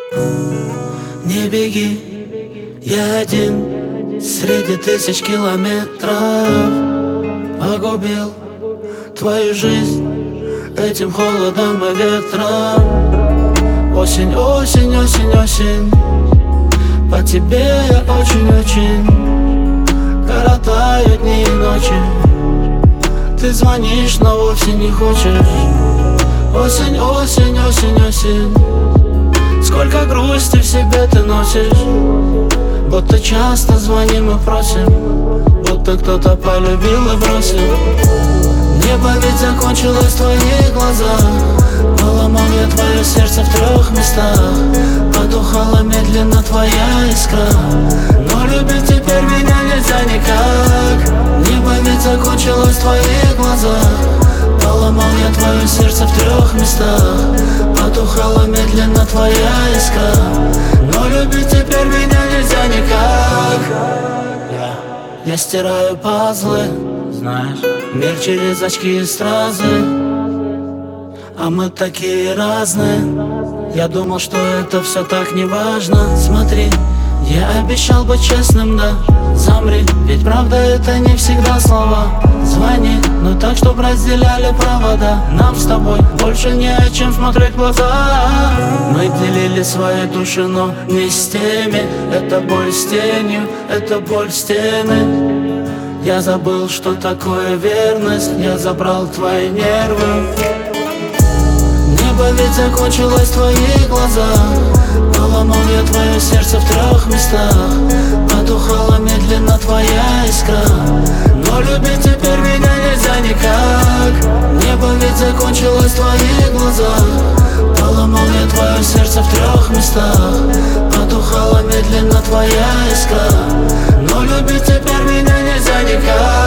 Не беги, я один среди тысяч километров. Погубил твою жизнь этим холодом и ветром. Осень, осень, осень, осень, по тебе я очень-очень коротаю дни и ночи. Ты звонишь, но вовсе не хочешь. Осень, осень, осень, осень, сколько грусти в себе ты носишь. Будто часто звоним и просим, будто кто-то полюбил и бросил. Небо ведь закончилось в твоих глазах. Поломал я твое сердце в 3 местах. Потухала медленно твоя искра, но любить теперь меня нельзя никак. Небо ведь закончилось в твоих глазах. Поломал я твое сердце в 3 местах. Потухала медленно твоя искра, но любить теперь меня нельзя никак. Я стираю пазлы, знаешь, мир через очки и стразы. А мы такие разные. Я думал, что это все так не важно. Смотри, я обещал быть честным, да. Замри, ведь правда это не всегда слова. Звони, но так, чтоб разделяли провода. Нам с тобой больше не о чем смотреть в глаза. Мы делили свои души, но не с теми. Это боль с тенью, это боль стены. Я забыл, что такое верность. Я забрал твои нервы. Небо ведь закончилось в твоих глазах. Поломал я твое сердце в 3 местах. Потухала медленно твоя искра, но любить теперь меня нельзя никак. Небо ведь закончилось в твоих глазах. Поломал я твое сердце в 3 местах. Потухала медленно твоя искра, но любить теперь меня нельзя никак.